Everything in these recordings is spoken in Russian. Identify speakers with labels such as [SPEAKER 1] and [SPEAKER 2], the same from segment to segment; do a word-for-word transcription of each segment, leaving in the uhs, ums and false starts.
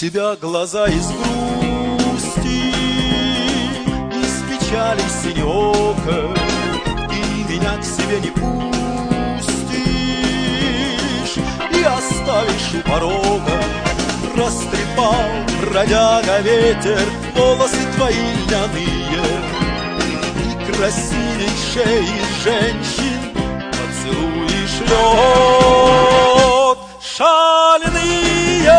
[SPEAKER 1] тебя глаза из грусти, из печали синеока, и меня к себе не пустишь, и оставишь у порога. Растрепал, бродяга, ветер, волосы твои льняные, и красивейшей из женщин поцелуи шлет шальные.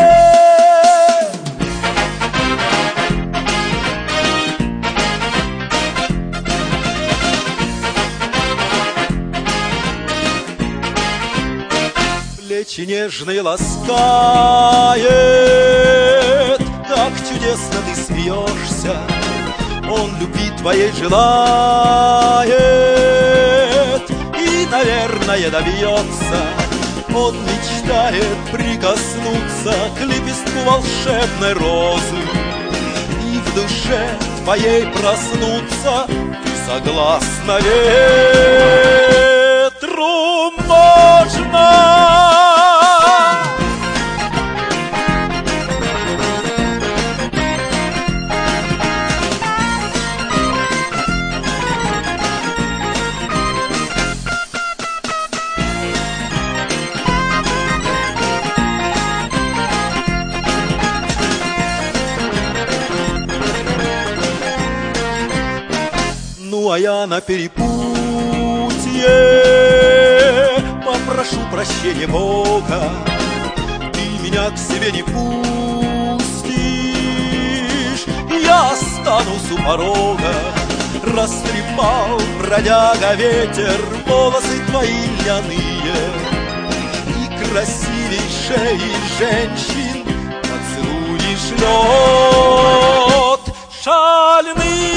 [SPEAKER 1] Плечи нежные ласкает, так чудесно ты смеешься. Он любви твоей желает и, наверное, добьется. Он мечтает прикоснуться к лепестку волшебной розы и в душе твоей проснуться. Ты согласна ветру можно. Ну а я на перепутье попрошу прощения Бога. Ты меня к себе не пустишь, я останусь у порога. Растрепал, бродяга, ветер, волосы твои льняные, и красивейшей из женщин поцелуи шлет шальные.